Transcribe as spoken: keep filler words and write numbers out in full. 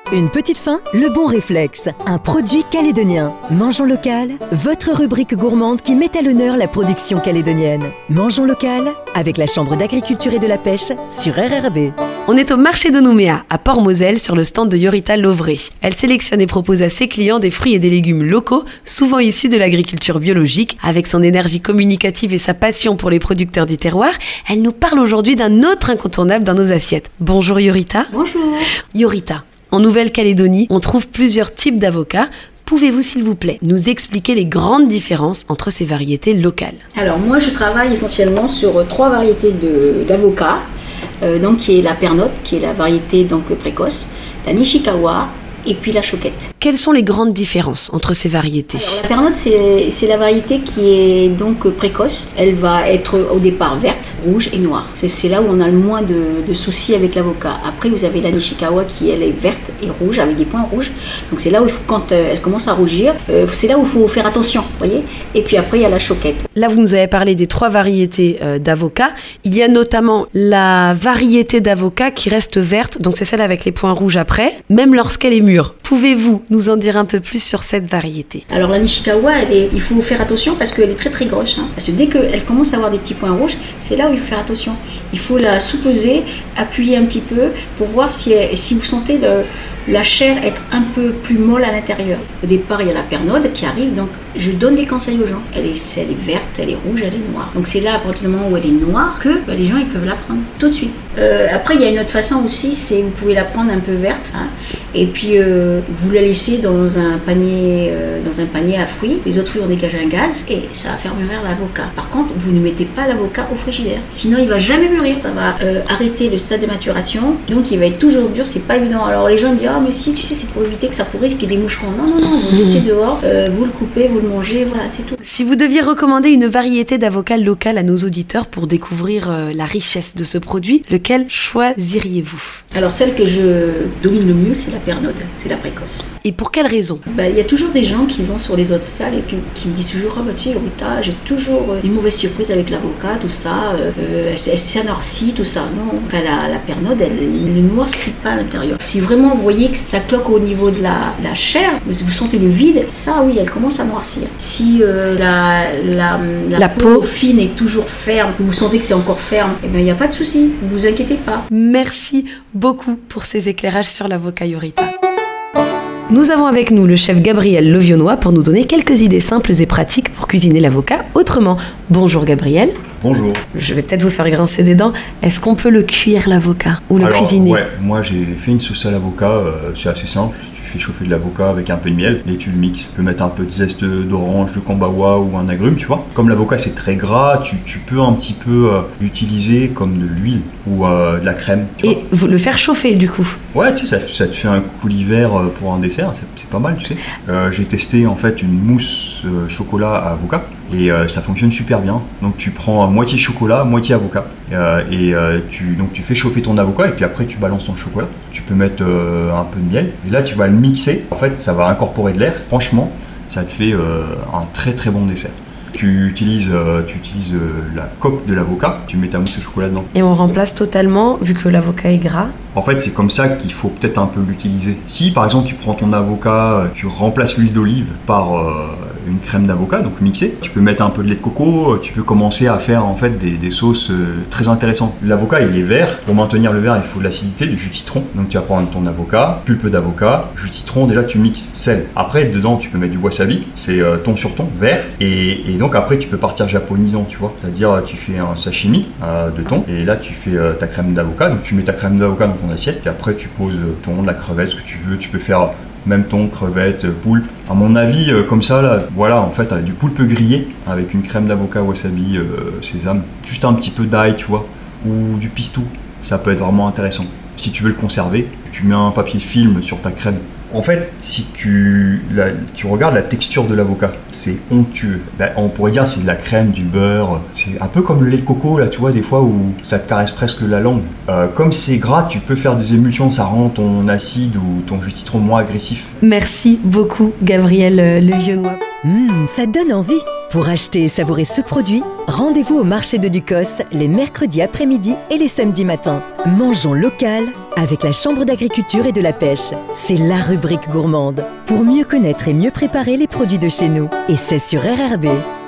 Une petite faim, le bon réflexe. Un produit calédonien. Mangeons local, votre rubrique gourmande qui met à l'honneur la production calédonienne. Mangeons local avec la Chambre d'agriculture et de la pêche sur R R B. On est au marché de Nouméa, à Port-Moselle, sur le stand de Yorita Lovray. Elle sélectionne et propose à ses clients des fruits et des légumes locaux, souvent issus de l'agriculture biologique. Avec son énergie communicative et sa passion pour les producteurs du terroir, elle nous parle aujourd'hui d'un autre incontournable dans nos assiettes. Bonjour Yorita. Bonjour. Yorita, en Nouvelle-Calédonie, on trouve plusieurs types d'avocats. Pouvez-vous, s'il vous plaît, nous expliquer les grandes différences entre ces variétés locales? Alors moi, je travaille essentiellement sur trois variétés de, d'avocats, euh, donc qui est la Pernote, qui est la variété donc précoce, la Nishikawa et puis la Choquette. Quelles sont les grandes différences entre ces variétés? Alors, la Pernote, c'est, c'est la variété qui est donc précoce. Elle va être au départ verte, rouge et noire. C'est, c'est là où on a le moins de, de soucis avec l'avocat. Après, vous avez la Nishikawa qui, elle, est verte et rouge avec des points rouges. Donc c'est là où il faut, quand euh, elle commence à rougir, euh, c'est là où il faut faire attention, voyez. Et puis après, il y a la Choquette. Là, vous nous avez parlé des trois variétés euh, d'avocats. Il y a notamment la variété d'avocat qui reste verte, donc c'est celle avec les points rouges après, même lorsqu'elle est mûre. Pouvez-vous nous en dire un peu plus sur cette variété? Alors la Nishikawa, elle est, il faut faire attention parce qu'elle est très très grosse. Hein. Parce que dès qu'elle commence à avoir des petits points rouges, c'est là où il faut faire attention. Il faut la sous-peser, appuyer un petit peu pour voir si, elle, si vous sentez le, la chair être un peu plus molle à l'intérieur. Au départ, il y a la Pernode qui arrive, donc je donne des conseils aux gens. Elle est, elle est verte, elle est rouge, elle est noire. Donc c'est là, à partir du moment où elle est noire, que bah, les gens ils peuvent la prendre tout de suite. Euh, après, il y a une autre façon aussi, c'est vous pouvez la prendre un peu verte, hein, et puis euh, vous la laissez dans un panier, euh, dans un panier à fruits. Les autres fruits ont dégagé un gaz et ça va faire mûrir l'avocat. Par contre, vous ne mettez pas l'avocat au frigidaire, sinon il va jamais mûrir. Ça va euh, arrêter le stade de maturation, donc il va être toujours dur. C'est pas évident. Alors les gens disent ah mais si, tu sais, c'est pour éviter que ça pourrisse, qu'il y ait des moucherons. Non non non, vous le laissez dehors, euh, vous le coupez, vous le mangez, voilà, c'est tout. Si vous deviez recommander une variété d'avocat local à nos auditeurs pour découvrir euh, la richesse de ce produit, lequel choisiriez-vous? Alors celle que je domine le mieux, c'est la Pernode, c'est la précoce. Et pour quelle raison? Bah, y a toujours des gens qui vont sur les autres salles et qui, qui me disent toujours ah bah tu sais Rita, j'ai toujours euh, des mauvaises surprises avec l'avocat, tout ça, euh, elle, elle s'anoircit, tout ça. Non, enfin, la, la Pernode, elle ne noircit pas à l'intérieur. Si vraiment vous voyez que ça cloque au niveau de la, la chair, vous, vous sentez le vide, ça oui, elle commence à noircir. Si euh, la, la, la, la peau, peau fine est toujours ferme, que vous sentez que c'est encore ferme, eh bien il n'y a pas de souci, ne vous inquiétez pas. Merci beaucoup pour ces éclairages sur l'avocat Yorita. Nous avons avec nous le chef Gabriel Levionnois pour nous donner quelques idées simples et pratiques pour cuisiner l'avocat autrement. Bonjour Gabriel. Bonjour. Je vais peut-être vous faire grincer des dents. Est-ce qu'on peut le cuire l'avocat ou le Alors, cuisiner? Ouais, moi j'ai fait une sauce à l'avocat, euh, c'est assez simple. Tu fais chauffer de l'avocat avec un peu de miel et tu le mixes. Tu peux mettre un peu de zeste d'orange, de cambawa ou un agrume, tu vois. Comme l'avocat c'est très gras, tu, tu peux un petit peu euh, l'utiliser comme de l'huile ou euh, de la crème. Tu et vois. vous le faire chauffer du coup? Ouais, tu sais, ça, ça te fait un coulis-vert pour un dessert, c'est, c'est pas mal, tu sais. Euh, j'ai testé en fait une mousse euh, chocolat à avocat et euh, ça fonctionne super bien. Donc tu prends moitié chocolat, moitié avocat euh, et euh, tu, donc tu fais chauffer ton avocat et puis après tu balances ton chocolat. Tu peux mettre euh, un peu de miel et là tu vas le mixer. En fait, ça va incorporer de l'air. Franchement, ça te fait euh, un très très bon dessert. Tu utilises, euh, tu utilises euh, la coque de l'avocat, tu mets ta mousse de chocolat dedans. Et on remplace totalement, vu que l'avocat est gras. En fait, c'est comme ça qu'il faut peut-être un peu l'utiliser. Si par exemple tu prends ton avocat, tu remplaces l'huile d'olive par euh, une crème d'avocat, donc mixée, tu peux mettre un peu de lait de coco, tu peux commencer à faire en fait des, des sauces euh, très intéressantes. L'avocat il est vert, pour maintenir le vert il faut de l'acidité, du jus de citron. Donc tu vas prendre ton avocat, pulpe d'avocat, jus de citron, déjà tu mixes, sel. Après dedans tu peux mettre du wasabi, c'est euh, ton sur ton, vert. Et, et donc après tu peux partir japonisant, tu vois. C'est-à-dire tu fais un sashimi euh, de thon et là tu fais euh, ta crème d'avocat, donc tu mets ta crème d'avocat dans ton assiette et après tu poses ton, la crevette, ce que tu veux, tu peux faire même thon, crevette, poulpe. À mon avis, euh, comme ça, là, voilà, en fait, du poulpe grillé avec une crème d'avocat, wasabi, euh, sésame, juste un petit peu d'ail, tu vois, ou du pistou, ça peut être vraiment intéressant. Si tu veux le conserver, tu mets un papier film sur ta crème. En fait, si tu, la, tu regardes la texture de l'avocat, c'est onctueux. Là, on pourrait dire c'est de la crème, du beurre. C'est un peu comme le lait de coco, là, tu vois, des fois où ça te caresse presque la langue. Euh, comme c'est gras, tu peux faire des émulsions, ça rend ton acide ou ton jus de citron moins agressif. Merci beaucoup, Gabriel Levionnois. Hum, ça donne envie. Pour acheter et savourer ce produit, rendez-vous au marché de Ducos les mercredis après-midi et les samedis matins. Mangeons local avec la Chambre d'agriculture et de la pêche. C'est la rubrique gourmande pour mieux connaître et mieux préparer les produits de chez nous. Et c'est sur R R B.